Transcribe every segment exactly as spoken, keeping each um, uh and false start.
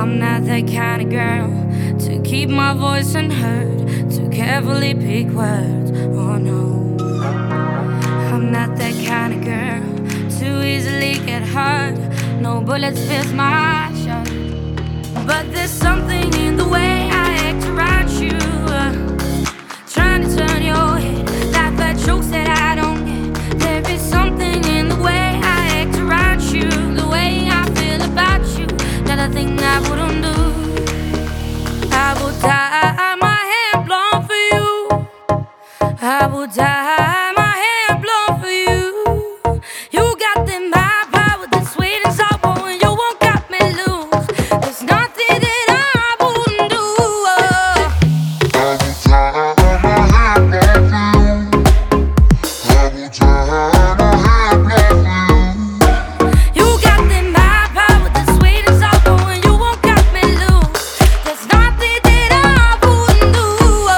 I'm not that kind of girl to keep my voice unheard, to carefully pick words. Oh no, I'm not that kind of girl to easily get hurt. No bullets pierce my shirt. But there's something in the way I act around you, uh, trying to turn your head, laugh at jokes that I don't get. There is something in the way I act around you, the way I feel about you, not a thing I wouldn't do. I would dye my hair blonde for you. I would dye my hair blonde for you. You got them high power, the sweet and sour, and you won't got me loose. There's nothing that I wouldn't do. Oh. I would dye my hair blonde for you. I would dye my hair blonde for you. You got them high power, the sweet and sour, and you won't got me loose. There's nothing that I wouldn't do. Oh.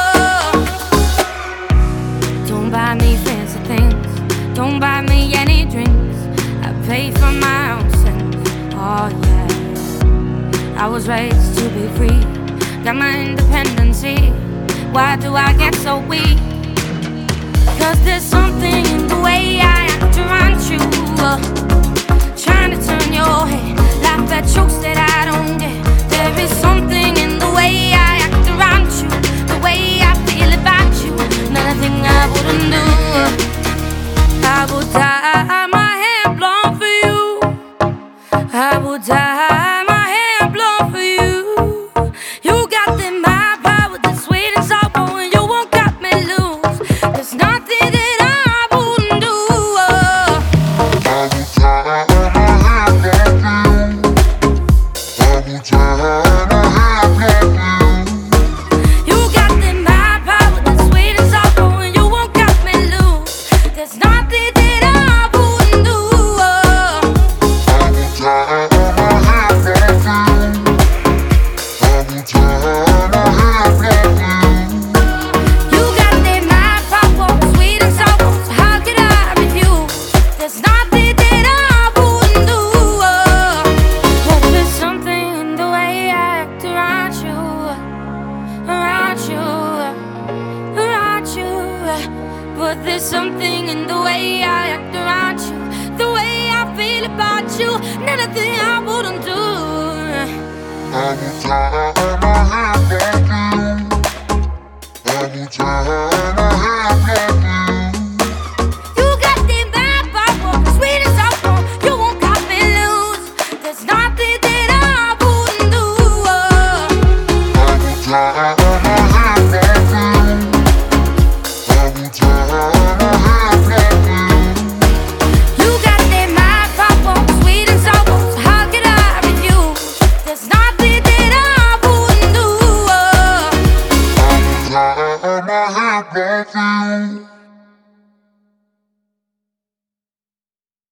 Don't buy me fancy things, don't buy me any drinks. I pay for my own sins. Oh yeah, I was raised to be free, got my independency. Why do I get so weak? Cause there's something in the way I act around you, uh, trying to turn your head, laugh at jokes that I don't get. There is something in the way I act around you, the way I feel about you, nothing I wouldn't do. I would dye my hair blonde for you. I would dye my hair blonde for you. You got them high power, the sweet and sour, and you won't got me loose. There's nothing that I wouldn't do. Oh. I would dye my hair blonde for you. I would dye my hair blonde for you. You got them high power, the sweet and sour, and you won't got me loose. There's nothing that I wouldn't do. Oh. I would dye my hair blonde for you. I would dye my hair blonde for you. You got them high power, sweet and sour, so how could I refuse? There's nothing that I wouldn't do. Oh. But there's something in the way I act around you, around you, around you. But there's something in the way I act around you, the way I feel about you, nothing I wouldn't do. I would dye